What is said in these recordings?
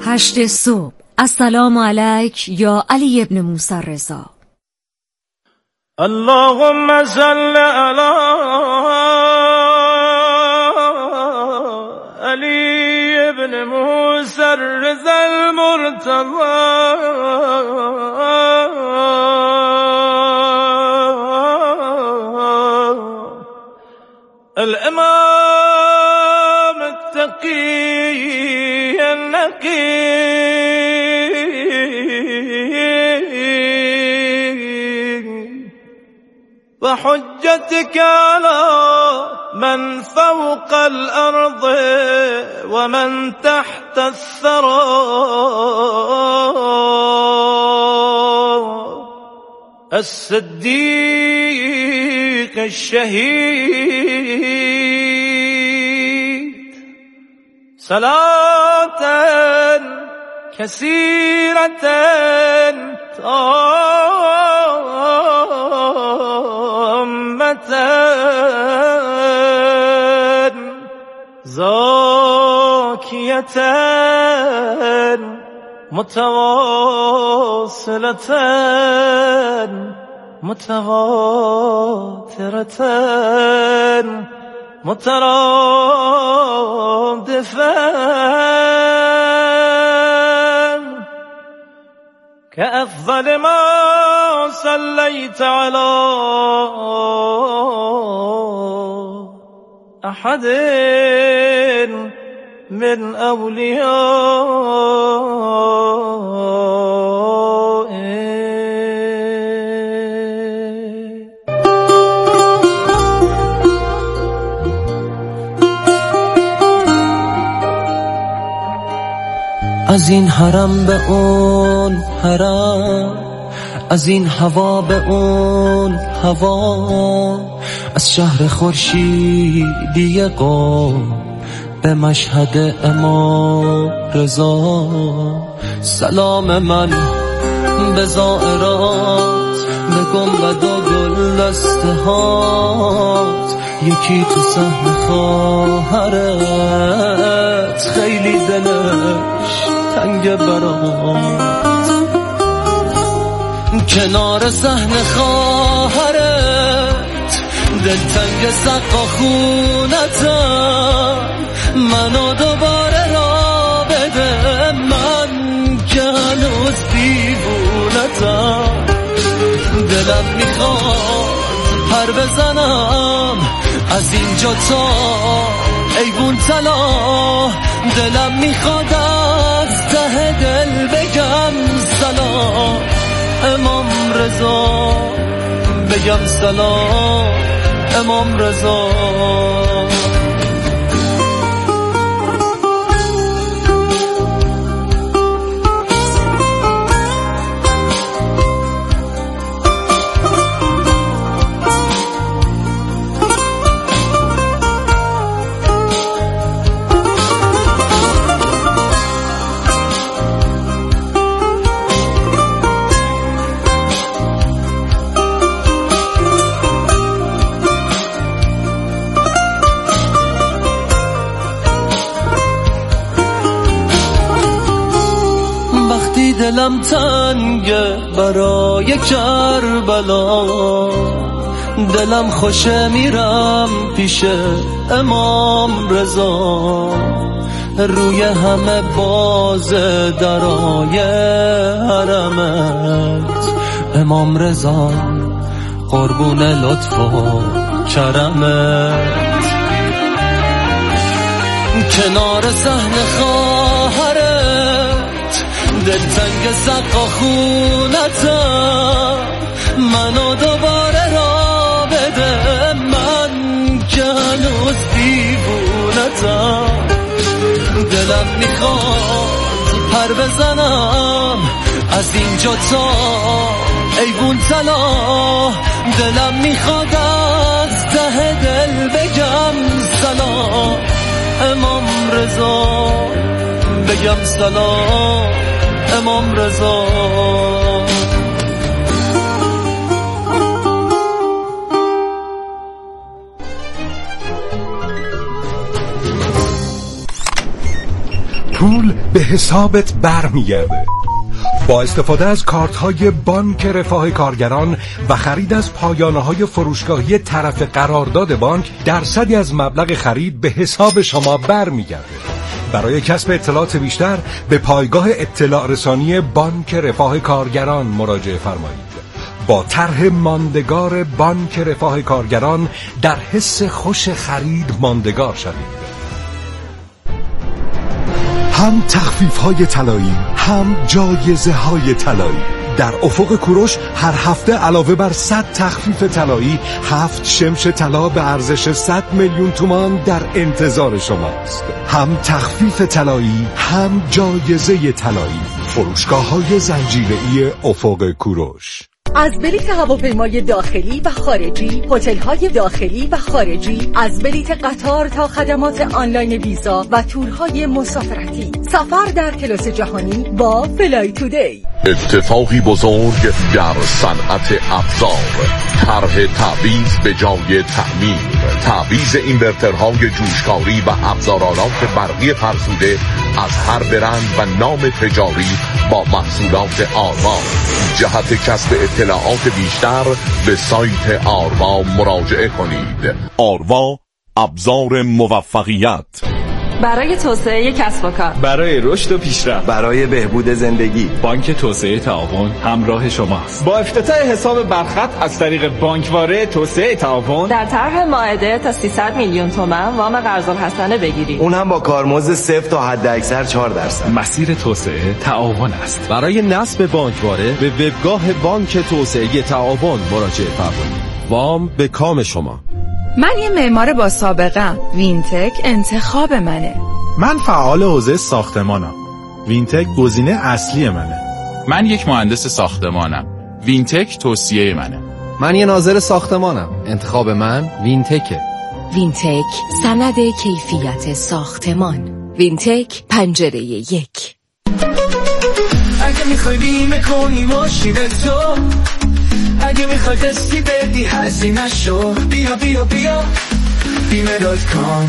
8 صبح. السلام علیک یا علی ابن موسی رضا. اللهم صل علی علی ابن موسی رضا المرتضی الامام التقی النقی وحجتك على من فوق الأرض ومن تحت الثرى الصديق الشهيد صلاة كثيرة زاكية متواصلة متواترة مترادفة كأفضل ما صليت على أحد من أوليائه. از این حرم به اون حرم، از این هوا به اون هوا، از شهر خورشیدی قم به مشهد امام رضا. سلام من به زائرات، به گنبد و گلدسته هات، یکی تو صحن خواهرت خیلی دلش تنگ برات. کنار صحن خواهرت دلتنگ سقا خونتم، منو دوباره را بده من که هنوز دیوونتم. دلم میخواد پر بزنم از اینجا تا ایوون طلا، دلم میخواد از ته دل بگم سلام امام رضا، بگم سلام امام رضا. دلم تنگه برای کربلا، دلم خوشه میرم پیش امام رضا. روی همه باز درای حرمت امام رضا، قربون لطف و کرمت. کنار صحن خواهرت دلتنگ سقا خونتم، منو دوباره را بده من که هنوز دیوونتم. دلم میخواد پر بزنم از اینجا تا ایوون طلا، دلم میخواد از ته دل بگم سلام امام رضا، بگم سلام امام رضا. پول به حسابت برمیگرده. با استفاده از کارت‌های بانک رفاه کارگران و خرید از پایانه‌های فروشگاهی طرف قرارداد بانک، درصدی از مبلغ خرید به حساب شما برمیگرده. برای کسب اطلاعات بیشتر به پایگاه اطلاع رسانی بانک رفاه کارگران مراجعه فرمایید. با طرح ماندگار بانک رفاه کارگران در حس خوش خرید ماندگار شوید. هم تخفیف‌های طلایی، هم جایزه‌های طلایی. در افق کوروش هر هفته علاوه بر 100 تخفیف طلایی، 7 شمش طلا به ارزش 100 میلیون تومان در انتظار شماست. هم تخفیف طلایی، هم جایزه طلایی. فروشگاه‌های زنجیره‌ای افق کوروش. از بلیت هواپیمای داخلی و خارجی، هتل‌های داخلی و خارجی، از بلیت قطار تا خدمات آنلاین ویزا و تورهای مسافرتی. سفر در کلاس جهانی با فلای تودی. اتفاقی بزرگ در صنعت ابزار. طرح تعویض به جای تعمیر. تعویض اینورترهای جوشکاری و ابزارالات برقی فرسوده از هر برند و نام تجاری با محصولات آروا. جهت کسب اطلاعات بیشتر به سایت آروا مراجعه کنید. آروا، ابزار موفقیت. برای توسعه کسب و کار، برای رشد و پیشرفت، برای بهبود زندگی، بانک توسعه تعاون همراه شماست. با افتتاح حساب برخط از طریق بانکواره توسعه تعاون، در طرح مائده تا 300 میلیون تومان وام قرض الحسنه بگیرید. اون هم با کارمزد 0 تا حداکثر 4%. مسیر توسعه تعاون است. برای نصب بانکواره به وبگاه بانک توسعه تعاون مراجعه فرمایید. وام به کام شما. من یه معمار با سابقه‌ام. وینتک انتخاب منه. من فعال حوزه ساختمانم. وینتک گزینه اصلی منه. من یک مهندس ساختمانم. وینتک توصیه منه. من یه ناظر ساختمانم. انتخاب من وینتکه. وینتک سند کیفیت ساختمان. وینتک پنجره 1. اگه میخوای بیمه کنی ماشین تو، اگه میخوای قسطی بدی هزینه شو، بیا بیا بیا بیمه.com.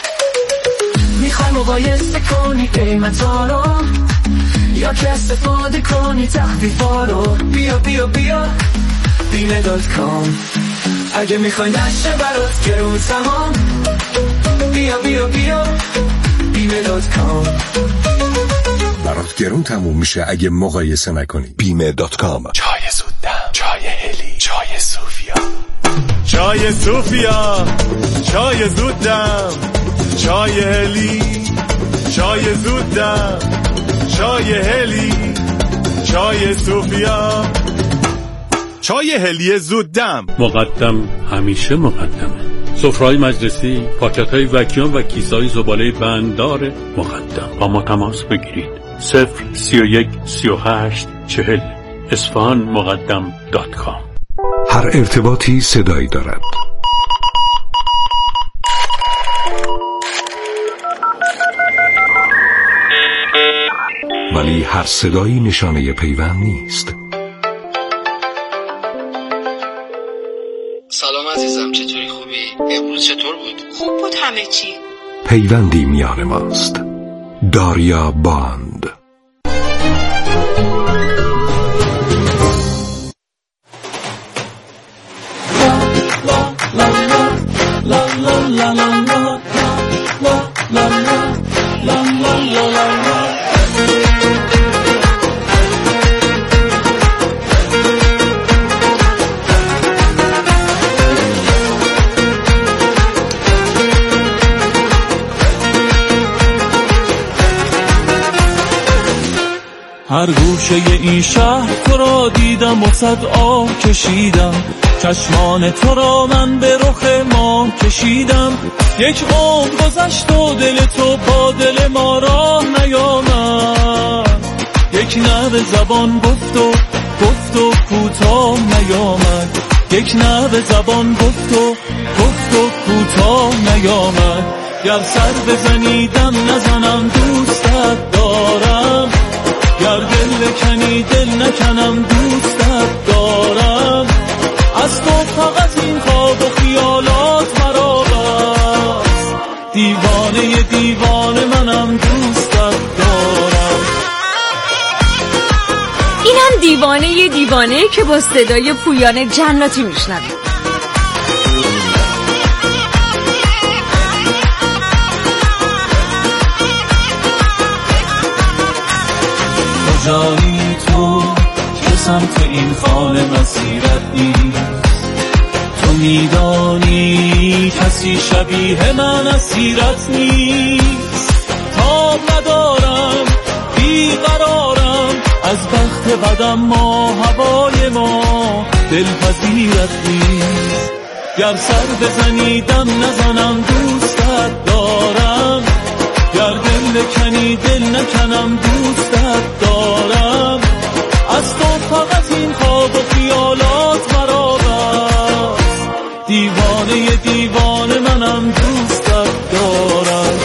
میخوای مقایسه کنی قیمتا رو، یا که استفاده کنی تخفیفا رو، بیا بیا بیا بیمه.com. اگه میخوای نشه برات گرون تمام، بیا بیا بیا بیمه.com. برات گرون تموم میشه اگه مقایسه نکنی. بیمه.com. چای زودم، چای هلی، چای صوفیا، چای صوفیا، چای زودم، چای هلی، چای زودم، چای هلی، چای صوفیا، چای هلی زودم. مقدم همیشه مقدمه. سفره‌های مجلسی، پاکت‌های وکیوم و کیسه‌های زباله بنددار مقدم. با ما تماس بگیرید. 031 38 40 اصفهان مقدم.com. هر ارتباطی صدایی دارد. ولی هر صدایی نشانه پیوند نیست. سلام عزیزم، چطوری؟ خوبی؟ امروز چطور بود؟ خوب بود همه چی. پیوندی میان ماست. داریا باند. هر گوشه این شهر تو را دیدم و صد آه کشیدم، چشمان تو را من به رخ ما کشیدم. یک عمر گذشت و دل تو با دل ما راه نیامد، یک نبض زبان گفت و کوتاه نیامد، یک نبض زبان گفت و کوتاه نیامد. گر سر بزنی دم نزنم دوستت دارم، گر دل کنی دل نکنم دوستت دارم. از تو فقط این خواب و خیالات مرا بس، دیوانه منم دوستت دارم. دیوانه که با صدای پویان جناتی میشنوید. کجایی تو که سمت این خانه مسیرت نیست؟ تو میدانی کسی شبیه من اسیرت نیست. تاب ندارم بیقرارم از بخت بدم، ما هوای ما دلپذیرت نیست. گر سر بزنی دم نزنم دوستت دارم، گر دل بکنی دل نکنم دوستت دارم. از تو فقط این خواب و خیالات مرا بس، دیوانه منم دوستت دارم.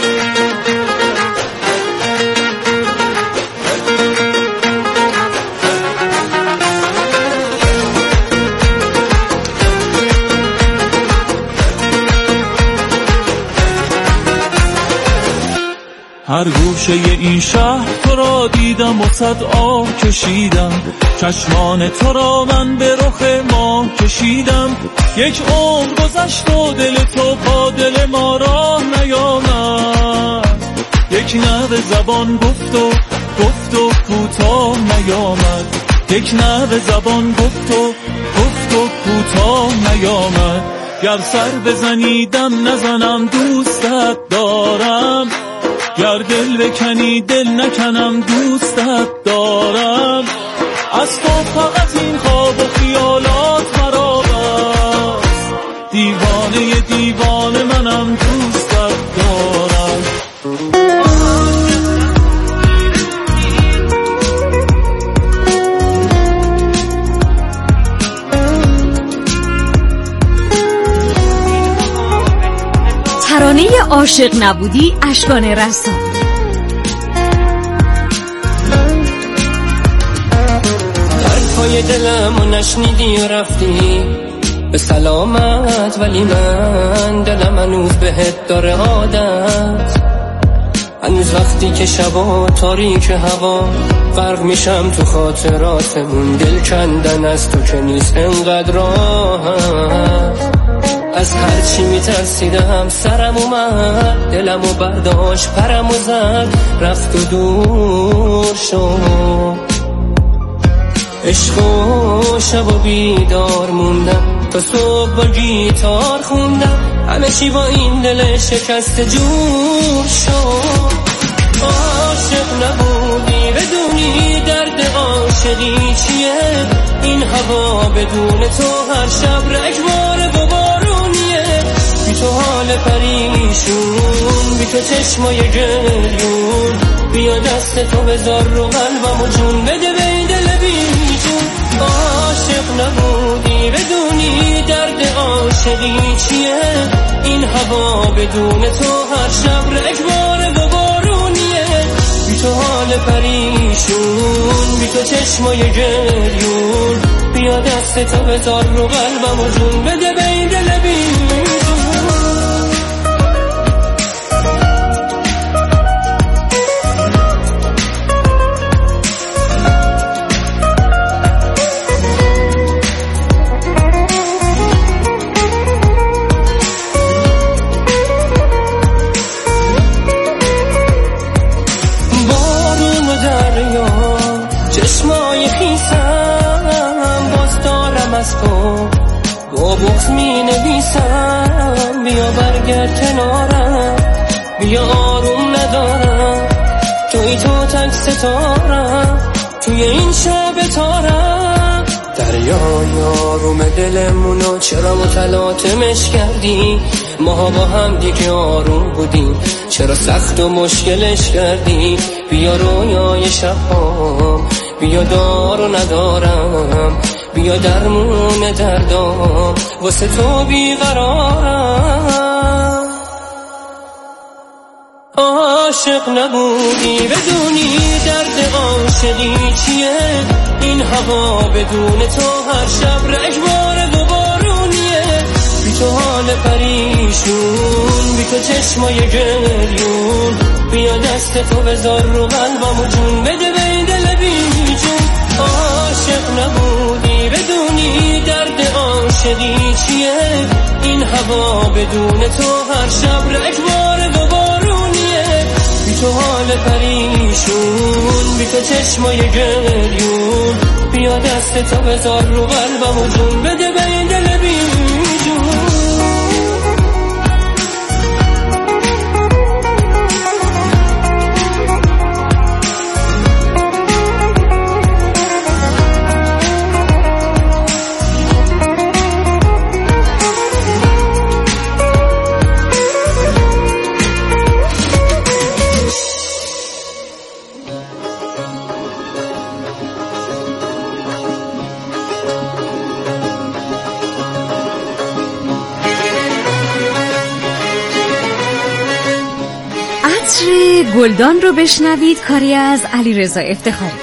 هر گوشه این شهر تو را دیدم و صد آه کشیدم، چشمان تو را من به رخ ماه کشیدم. یک عمر گذشت و دل تو با دل ما راه نیامد، یک نوه زبان گفت و کوتاه نیامد، یک نوه زبان گفت و کوتاه نیامد. گر سر بزنی دم نزنم دوستت دارم، گر دل بکنی دل نکنم دوستت دارم. از تو فقط این خواب و خیالات مرا بس، دیوانه منم دوستت دارم. ترانه عاشق نبودی اشکان رسام. حرفای دلمو نشنیدی و رفتی به سلامت، ولی من دلم هنوز بهت داره عادت. هنوز وقتی که شبا تاریک هوا غرق میشم تو خاطراتمون، دل کندن از تو که نیست انقدر راحت. از هرچی میترسیدم سرم اومد، دلمو برداشت پرمو زد، رفت و دور شد. عشق و شب و بیدار موندم، تا صبح با گیتار خوندم، همه چی با این دل شکست جور شد. عاشق نبودی بدونی درد عاشقی چیه، این هوا بدون تو هر شب رگبار و بارونیه. بی تو حال پریشون، بی تو چشمای گریون، بیا دست تو بذار رو قلبم و جون بده به این دل بیجون. عاشق نبودی بدونی درد عاشقی چیه، این هوا بدون تو هر شب رگبار و بارونیه. بی تو حال پریشون، بی تو چشمای گریون، بیا دست تو بذار رو قلبم و جون بده به این دل بیجون. با بغض می نویسم، بیا برگرد کنارم، بیا آروم ندارم، توی تو تک ستارم، توی این شب تارم. دریای آروم دلمونو چرا متلاطمش کردی، ماها با هم دیگه آروم بودیم، چرا سخت و مشکلش کردی. بیا رویای شبام، بیا دارو ندارم، بیا درمون دردام، واسه تو بیقرارم. عاشق نبودی بدونی درد عاشقی چیه، این هوا بدون تو هر شب رگبار و بارونیه. بی تو حال پریشون، بی تو چشمای گریون، بیا دست تو بذار رو قلبم و جون بده به این دل بیجون. نبودی بدونی درد عاشقی چیه. این هوا بدون تو هر شب رگبار و بارونیه. بی تو حال پریشون، بی تو چشمای گریون، بیا دست تا بذار رو قلبم و جون بده به این دل بی جون. گلدان رو بشنوید، کاری از علیرضا افتخاری.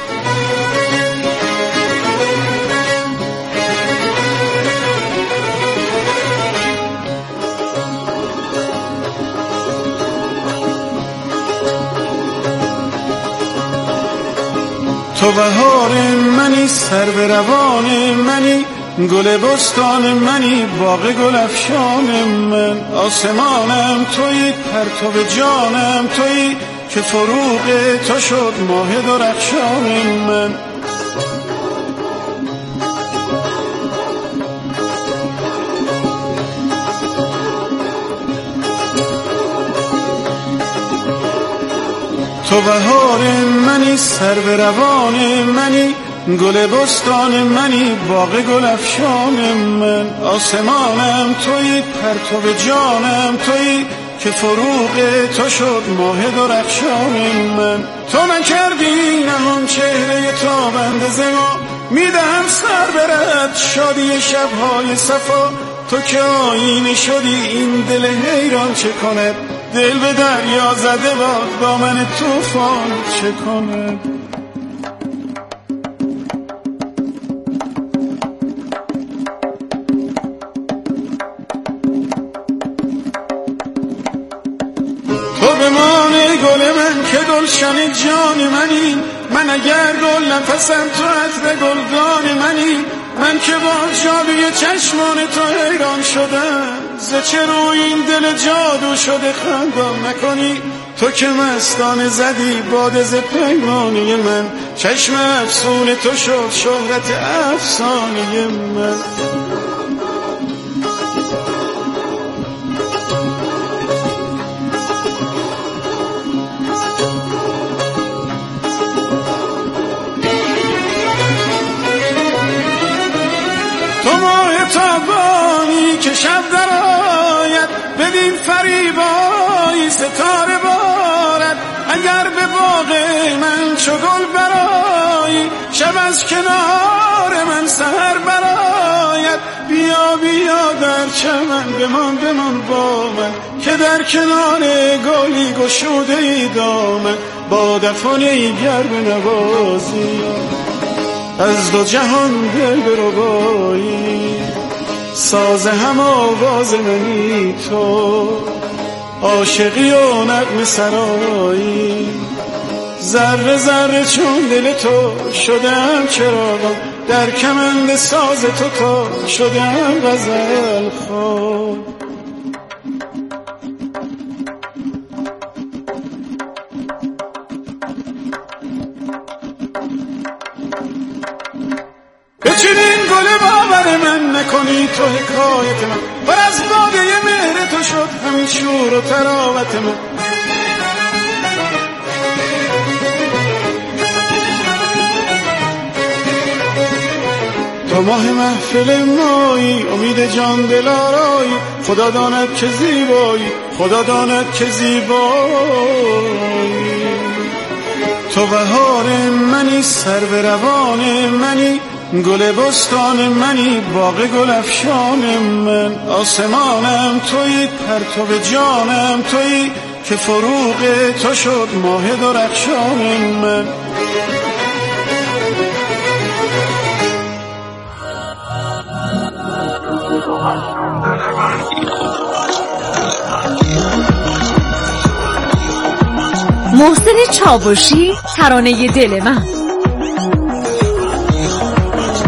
تو بهار منی، سر به روان منی، گل بستان منی، باغ گل افشان من. آسمانم تویی، پرتو جانم تویی، که فروغ تو شد ماه درخشان من. تو بهار منی، سر به روان منی، گل بستان منی، باغ گل افشان من. آسمانم تویی، پرتو جانم تویی، که فروغ تو شد ماه درخشان من. تو نکردی نهان چهره تابنده ز ما، میدهم سر برد شادی شبهای صفا. تو که آینه شدی این دل حیران چه کند، دل به دریا زده باد با من طوفان چه کند. گل من که گلشن جان منی، من اگر گل نفسم تو عطر گلدان منی. من که با جادوی چشمان تو حیران شدم، ز چه روی این دل جادو شده خندان نکنی. تو که مستانه زدی باد ز پیمانه من، چشم افسون تو شد شهرت افسانه من. تابانی که شب در آید، بدین فریبایی ستاره بارد. اگر به باغ من چو گل برآیی، شب از کنار من سحر برآید. بیا بیا در چمن بمان با من، که در کنار گلی گشوده ای دامن. با دفانه گر بنوازی، از دو جهان دل بربایی. ساز هم آواز منی تو، عاشقی و نغمه سرایی. ذره ذره چون دل تو شدم چراغم، در کمند ساز تو تا شدم غزل خواه. بچینین گل باور من، نکنی تو حکایت من، پر از باده مهر تو شد همین شور و تراوت من. تو ماه محفل مایی، امید جان دل آرایی. خدا داند که زیبایی، خدا داند که زیبایی. تو بهار منی، سر به روان منی، گل بستان منی، باغ گل افشان من. آسمانم تویی، پرتو جانم تویی، که فروغ تو شد ماه درخشان من. محسن چاوشی، ترانه دل من.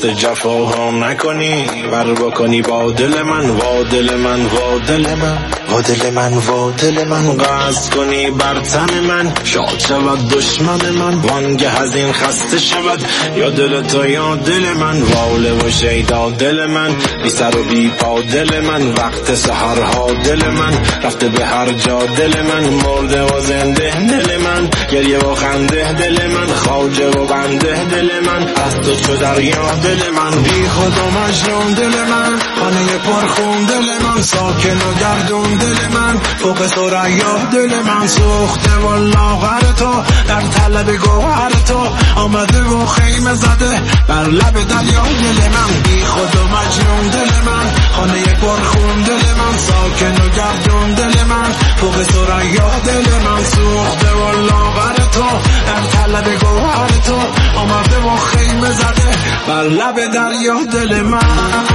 دست جفاها نکنی، بر بکنی با دل من، وا دل من، وا دل من، وا دل من، وا دل من، قصد کنی بر تن من، شاد شود دشمن من، وانگه از این خسته شود یا دل تو یا دل من، واله و شیدا دل من، بی سر و بی پا دل من، وقت سحرها دل من، رفته به هر جا دل من، مرده و زنده دل من، گریه و خنده دل من، خواجه و بنده دل من، از تو چو دریا دل من، بی خود و مجنون دل من، خانه پرخون دل من، ساکن و گردون دل من، فوق ثریا دل من، سوخته و لاغر تو در طلب گوهر تو، آمده و خیمه زده بر لب دریا دل من، بی خود و مجنون دل من، خانه پرخون دل من، ساکن و گردون دل من، فوق ثریا دل من، سوخته و لاغر تو در طلب گوهر تو، آمده و خیمه زده بر لب دریا دل من.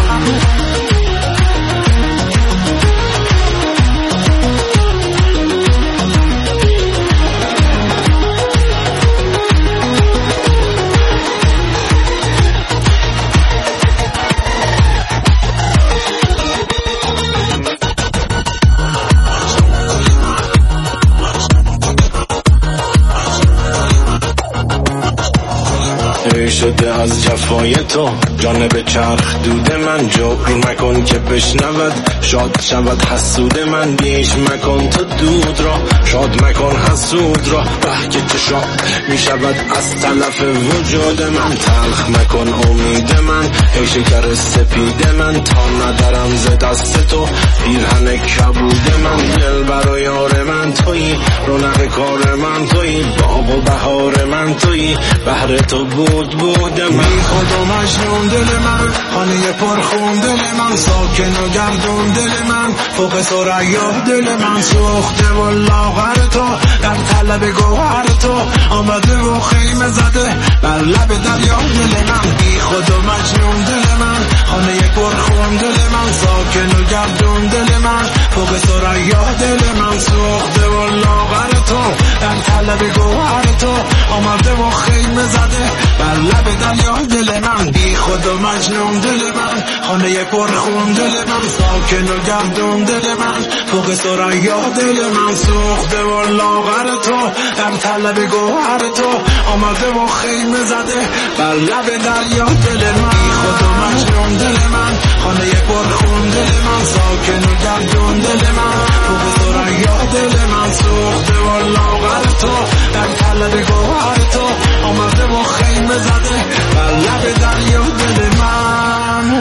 شده از جفای تو جانب چرخ دود من، جبر مکن که بشنود شاد شود حسود من، بیش مکن تو دود را شاد مکن حسود را، به که چشا می شود از تلف وجود من، تلخ مکن امید من ای شکر سپید من، تا ندارم ز دست تو پیرهن کبود من، دل برای یار من تویی، رونق کار من تویی، باغ و بهار من تویی، بهر تو بود من، بی خود و مجنون دل من، خانه پرخون دل من، ساکن و گردون دل من، فوق ثریا دل من، سوخته و لاغر تو در طلب گوهر تو، آمده و خیمه زده بر لب دریا دل من، بی خود و مجنون دل من، خانه پرخون دل من، ساکن و گردون دل من، فوق ثریا دل من، سوخته و لاغر تو در طلب گوهر تو، آمده و خیمه زده بر لب دریا دل من، بی خود و مجنون دل من، خانه پرخون دل من، ساکن و گردون دل من، فوق ثریا دل من، سوخته و لاغر تو در طلب گوهر تو، آمده و خیمه زده بر لب دریا دل من، بی خود و مجنون دل من، خانه پرخون دل من، ساکن و گردون دل من، فوق ثریا دل من، سوخته و لاغر تو در طلب گوهر تو، آمده و خیمه زده بر لب دریا دل من،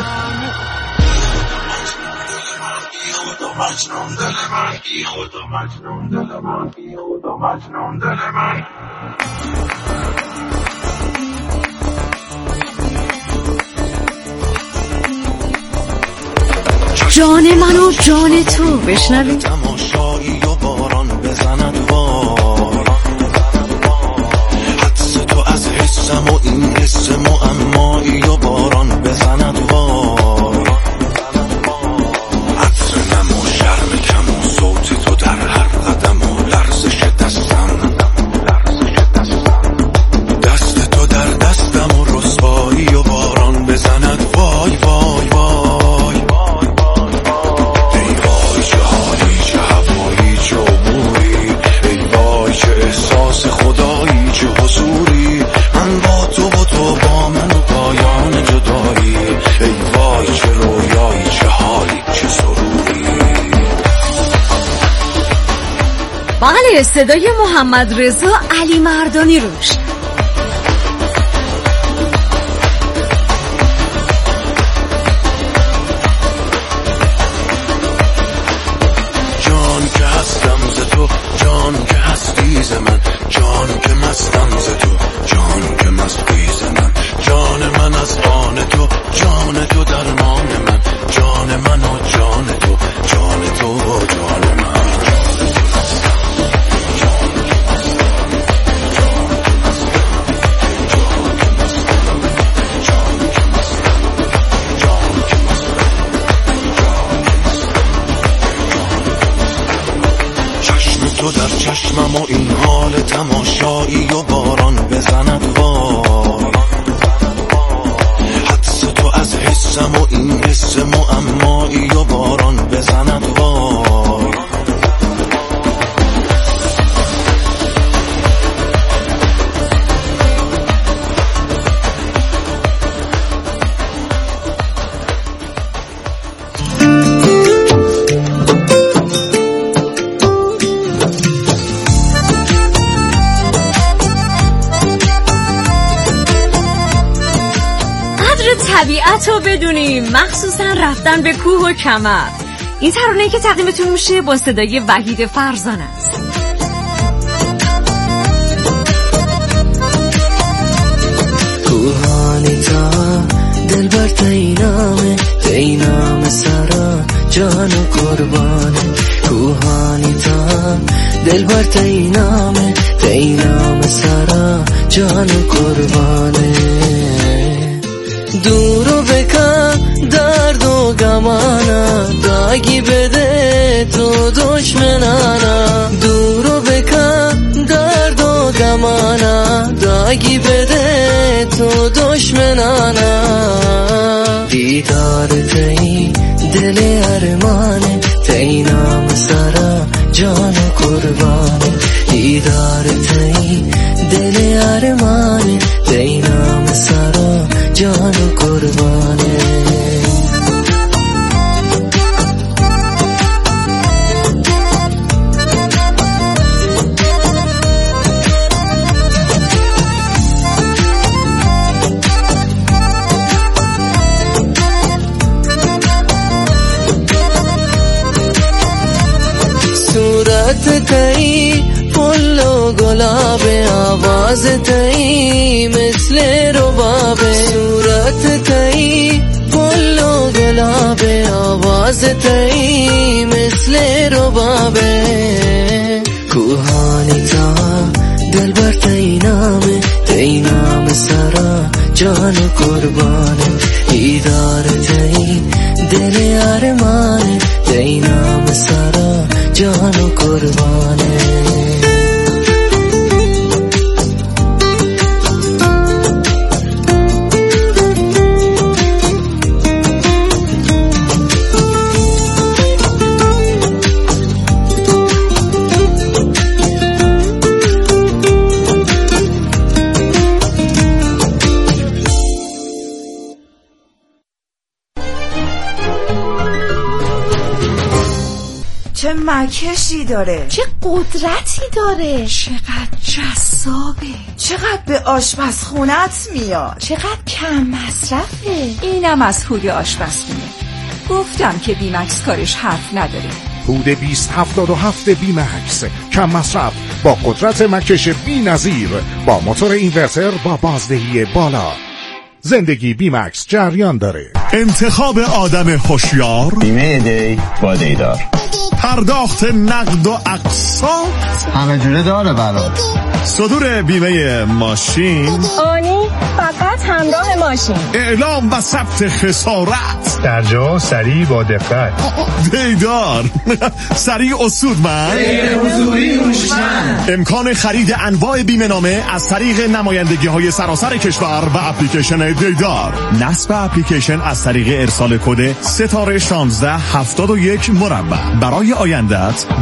بی خود و مجنون دل من، بی خود و مجنون دل من، بی خود و مجنون دل من. جان من و جان تو بشنوید. تماشایی و باران بزند وار، حدس تو از حسم و این حس معمایی و باران بزند وار، عطر نم و شرم کم و صوت تو در هر قدم و لرزش دستم، دست تو در دستم و رسوایی و باران بزند وای وای وای، ای وای چه حالی چه هوایی چه عبوری، ای وای چه احساس خدایی چه حضوری، من با تو و تو با من و پایان جدایی، ای وای چه رویایی چه حالی چه سروری. بله، صدای محمد رضا علی مردانی روش. جان که هستم ز تو، جان که هستی ز من، جان که مستم ز تو، جان که مستی ز من، جان من از آن تو، جان تو درمان من، جان من و جان تو، جان تو و جان من. تو در چشمم و این حال تماشایی و باران بزند وار، حدس نیستم و این حس معمایی و باران بزند وای. طبیعت رو بدونیم، مخصوصا رفتن به کوه و کمر. این ترانه‌ای که تقدیمتون میشه با صدای وحید فرزانه است. کوهانی تا دل بر تینام سرا جان و قربانه. کوهانی تا دل بر تینام سرا جان و قربانه. دورو بکن درد و گمانا داگی بده تو دشمنانا. دورو بکن درد و گمانا داگی بده تو دشمنانا. دیدار تی دل ارمانه تینام سرا جان قربانه. دیدار تی دل ارمانه تینام سرا جان قربانه. صورت تایی پل و گلاب آواز تایی مثل رباب. صورت تایی پل و گلاب آواز تایی مثل رباب. کوهانی تا دل بر تینام سرا جان قربانه. دیدار تایی دل ارمانه تینام سرا جان قربانه. چه مکشی داره، چه قدرتی داره، چقدر جذابه، چقدر به آشپزخونت میاد، چقدر کم مصرفه. اینم از هود آشپزخونه. گفتم که بیمکس کارش حرف نداره. هود 2077 بیمکس کم مصرف با قدرت مکش بی‌نظیر با موتور اینورتر با بازدهی بالا. زندگی بیمکس جریان داره. انتخاب آدم هوشیار، بیمه دی با دیدار، پرداخت نقد و اقساط همه جوره داره برات. صدور بیمه ماشین آنی فقط همراه ماشین. اعلام و ثبت خسارت در جا سریع با دقت. دیدار سریع اصودمند غیر حضوری هوشمند. امکان خرید انواع بیمه نامه از طریق نمایندگی های سراسر کشور و اپلیکیشن دیدار. نصب اپلیکیشن از طریق ارسال کد ستاره 1671 مربع. برای آیندت